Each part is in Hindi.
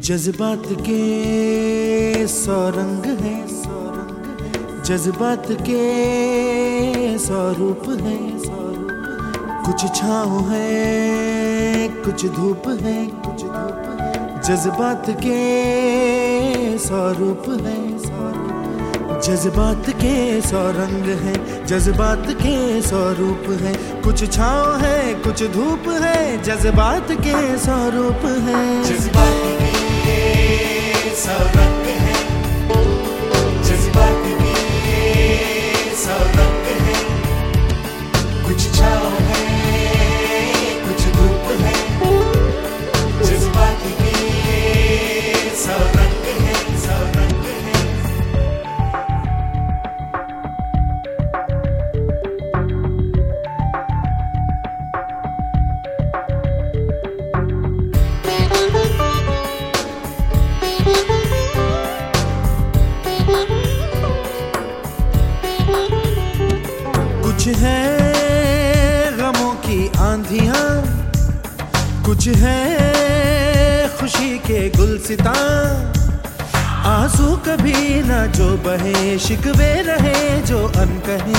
जज्बात के सौ रंग हैं, जज्बात के सौ रूप हैं। कुछ छाँव है, कुछ धूप है, जज्बात के सौ रूप हैं। जज्बात के सौ रंग हैं, जज्बात के सौ रूप हैं। कुछ छाँव है, कुछ धूप है, जज्बात के सौ रूप हैं। जज्बात के सौ रंग हैं, जज्बात के सौ रंग हैं। कुछ छाँव है, कुछ धूप है, जज्बात के सौ रंग हैं, सौ रंग हैं। कुछ है गमों की आंधियां, कुछ है खुशी के गुलसितां। आंसू कभी ना जो बहे, शिकवे रहे जो अनकहे।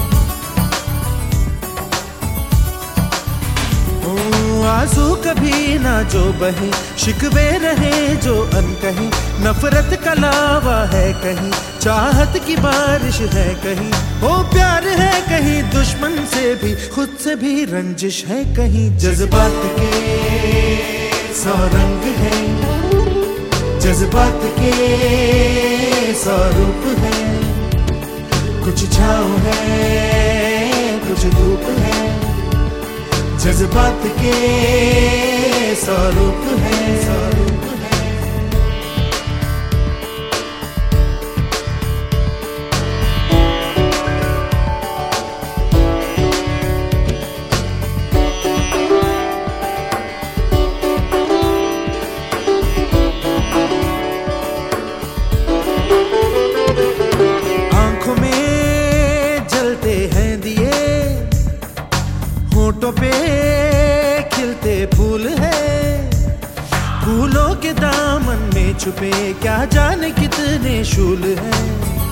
आंसू कभी ना जो बहे, शिकवे रहे जो अनकहे। नफरत का लावा है कहीं, चाहत की बारिश है कहीं। ओ प्यार है कहीं, दुश्मन से भी, खुद से भी रंजिश है कहीं। जज्बात के सौ रंग हैं, जज्बात के सौ रूप हैं। कुछ छाँव है, कुछ धूप है, जज्बात के सौ रूप हैं, सौ रूप हैं। आंखों में जलते हैं दिए, होठों पे खिलते फूल है। फूलों के दामन में छुपे क्या जाने कितने शूल हैं।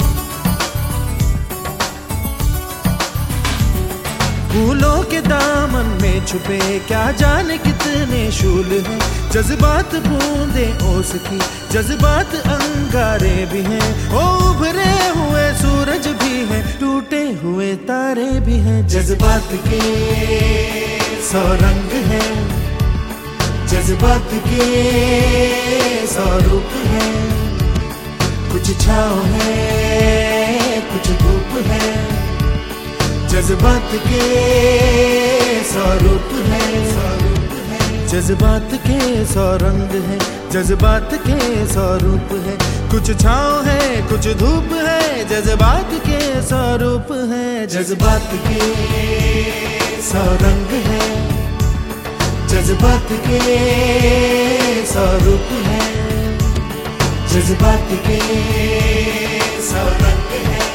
फूलों के दामन में छुपे क्या जाने कितने शूल हैं। जज्बात बूंदे ओस की, जज्बात अंगारे भी हैं। ओ उभरे हुए सूरज भी हैं, टूटे हुए तारे भी हैं। जज्बात के सौ रंग हैं, जज्बात के सौ रूप हैं। कुछ छाँव है, कुछ धूप है, जज्बात के सौ रूप हैं, सौ रूप हैं। जज्बात के सौ रंग हैं, जज्बात के सौ रूप हैं। कुछ छाँव है, कुछ धूप है, जज्बात के सौ रूप हैं। जज्बात के सौ रंग हैं, जज्बात के सौ रूप हैं। जज्बात के सौ रंग हैं।